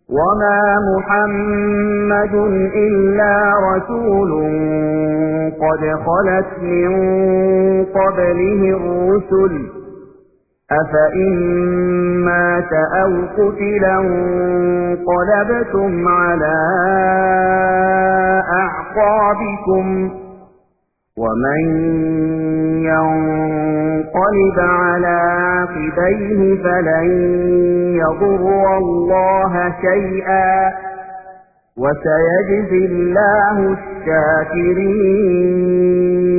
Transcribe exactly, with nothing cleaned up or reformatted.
وما محمد إلا رسول قد خلت من قبله الرسل أفإن مات أو قتلا انقلبتم على أعقابكم ومن ينقلب على عقبيه فلن يضر الله شيئا وسيجزي الله الشاكرين